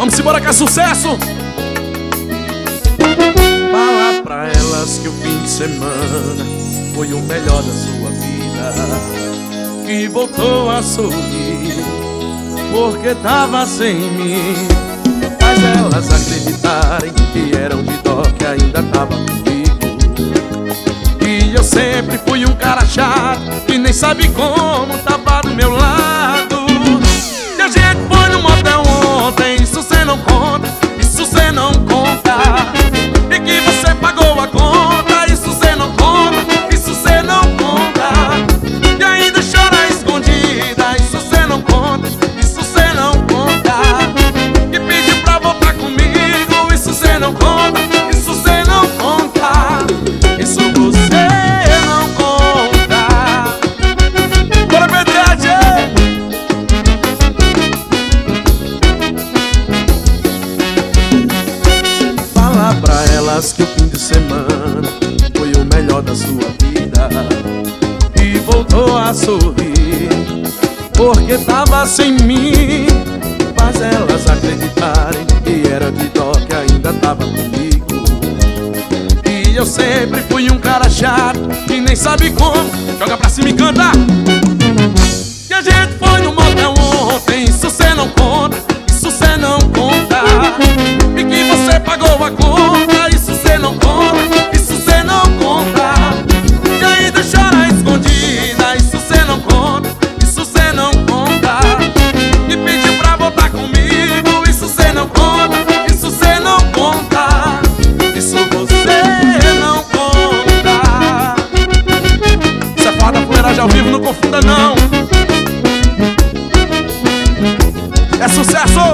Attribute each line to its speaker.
Speaker 1: Vamos embora que é sucesso. Fala pra elas que o fim de semana foi o melhor da sua vida, que voltou a sorrir porque tava sem mim. Faz elas acreditarem que eram de dó, que ainda tava comigo. E eu sempre fui um cara chato, que nem sabe como tava do meu lado. E a gente foi no motel ontem, isso cê não conta, isso cê não conta. E que você pagou a conta, isso cê não conta, isso cê não conta. E ainda chora escondida, isso cê não conta, isso cê não conta. E pediu pra voltar comigo, isso cê não conta, isso cê não conta. Isso você não conta. Bora, Pedrete! Fala pra elas que o fim de semana foi o melhor da sua vida, e voltou a sorrir porque tava sem mim. Faz elas acreditarem que era de dó, que ainda tava comigo. E eu sempre fui um cara chato, que nem sabe como. Joga pra cima e canta. E a gente foi no motel ontem, isso cê não conta, isso cê não conta. E que você pagou a conta, isso cê não conta, isso cê não conta. E ainda chora escondida, isso cê não conta, isso cê não conta. E pediu pra voltar comigo, isso cê não conta, isso cê não conta. Isso você não conta. Isso é foda, fuleiragem ao vivo, não confunda não. É sucesso!